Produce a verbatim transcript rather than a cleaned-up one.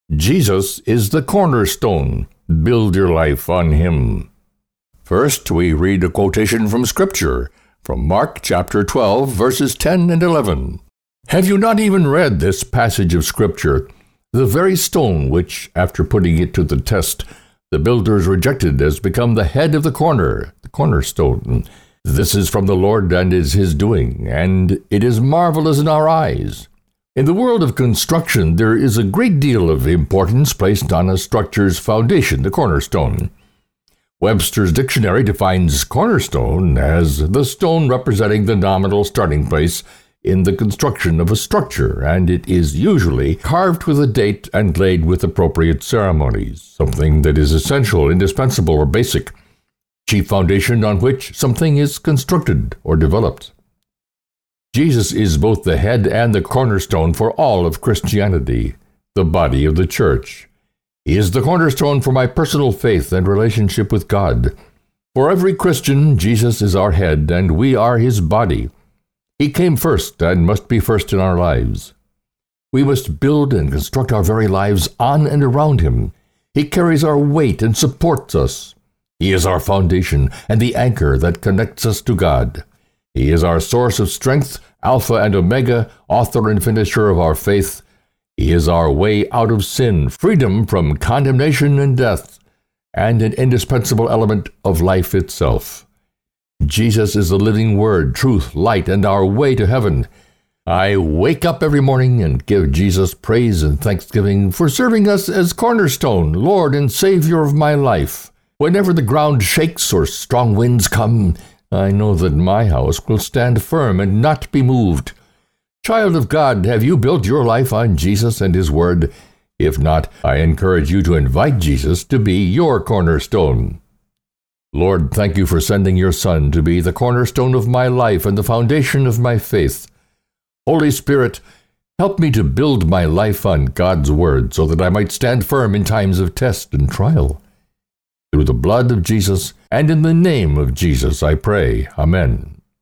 Jesus is the cornerstone. Build your life on him. First, we read a quotation from Scripture, from Mark chapter twelve, verses ten and eleven. Have you not even read this passage of Scripture? The very stone which, after putting it to the test, the builders rejected has become the head of the corner, the cornerstone. This is from the Lord and is his doing, and it is marvelous in our eyes. In the world of construction, there is a great deal of importance placed on a structure's foundation, the cornerstone. Webster's dictionary defines cornerstone as the stone representing the nominal starting place in the construction of a structure, and it is usually carved with a date and laid with appropriate ceremonies, something that is essential, indispensable, or basic, chief foundation on which something is constructed or developed. Jesus is both the head and the cornerstone for all of Christianity, the body of the church. He is the cornerstone for my personal faith and relationship with God. For every Christian, Jesus is our head, and we are his body. He came first and must be first in our lives. We must build and construct our very lives on and around him. He carries our weight and supports us. He is our foundation and the anchor that connects us to God. He is our source of strength, Alpha and Omega, author and finisher of our faith. He is our way out of sin, freedom from condemnation and death, and an indispensable element of life itself. Jesus is the living word, truth, light, and our way to heaven. I wake up every morning and give Jesus praise and thanksgiving for serving us as cornerstone, Lord and Savior of my life. Whenever the ground shakes or strong winds come, I know that my house will stand firm and not be moved. Child of God, have you built your life on Jesus and his word? If not, I encourage you to invite Jesus to be your cornerstone. Lord, thank you for sending your Son to be the cornerstone of my life and the foundation of my faith. Holy Spirit, help me to build my life on God's word so that I might stand firm in times of test and trial. Through the blood of Jesus and in the name of Jesus I pray. Amen.